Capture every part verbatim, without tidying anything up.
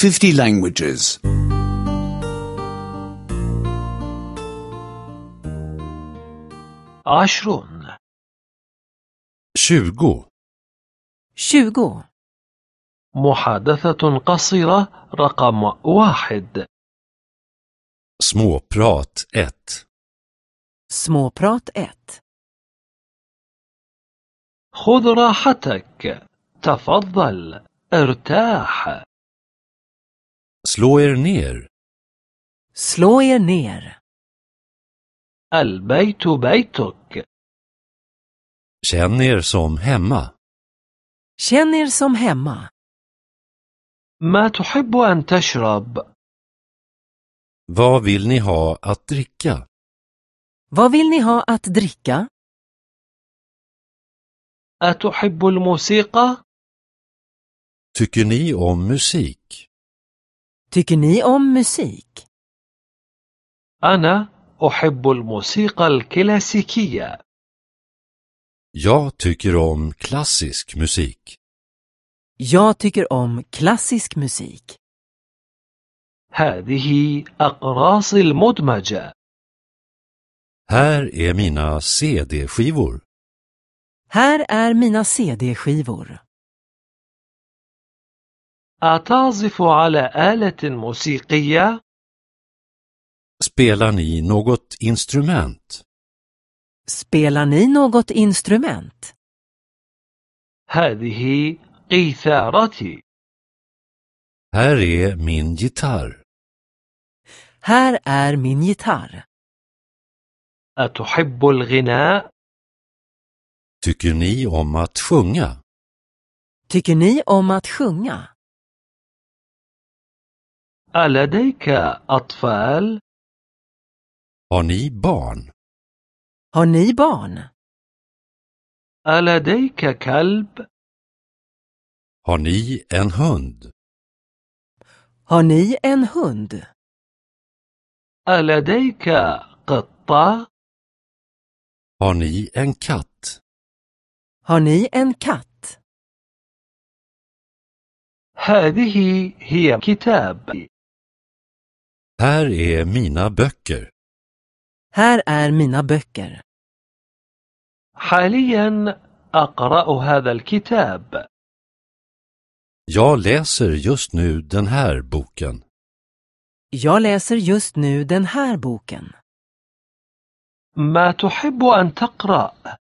fifty languages. عشرون. tjugo. tjugo. محادثة قصيرة رقم واحد. Småprat ett. Småprat ett. خذ راحتك. تفضل. ارتاح. Slå er ner. Slå er ner. البيت بيتك. Känn er som hemma. Känn er som hemma. ما تحب أن تشرب؟ Vad vill ni ha att dricka? Vad vill ni ha att dricka? أتحب الموسيقى؟ Tycker ni om musik? Tycker ni om musik? أنا أحب الموسيقى الكلاسيكية. Jag tycker om klassisk musik. Jag tycker om klassisk musik. هذه أقراص المدمجة. Här är mina C D-skivor. Här är mina C D-skivor. أتعزف على آلة موسيقية؟ Spelar ni något instrument? Spelar ni något instrument? هذه قيثارتي. Här är min gitarr. Här är min gitarr. أتحب الغناء؟ Tycker ni om att sjunga? Tycker ni om att sjunga? ألديك أطفال؟ Har ni barn? Har ni barn? ألديك كلب؟ Har ni en hund? Har ni en hund? ألديك قطة؟ Har ni en katt? Har ni en katt? هذه هي كتاب. Här är mina böcker. Här är mina böcker. حاليا أقرأ هذا الكتاب. Jag läser just nu den här boken. Jag läser just nu den här boken. ما تحب أن تقرأ؟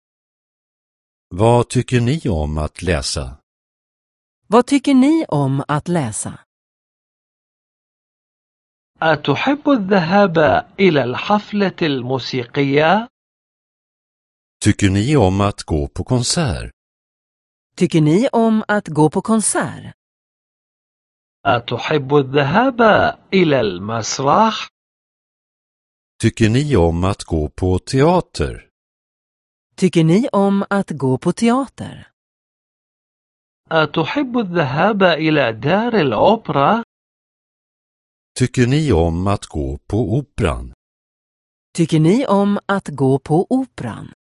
Vad tycker ni om att läsa? Vad tycker ni om att läsa? أتحب الذهاب إلى الحفلة الموسيقية؟ Tycker ni om att gå på konsert? Tycker ni om att gå på konsert? أتحب الذهاب إلى المسرح؟ Tycker ni om att gå på teater? Tycker ni om att gå på teater? أتحب الذهاب إلى دار الأوبرا؟ Tycker ni om att gå på operan? Tycker ni om att gå på operan?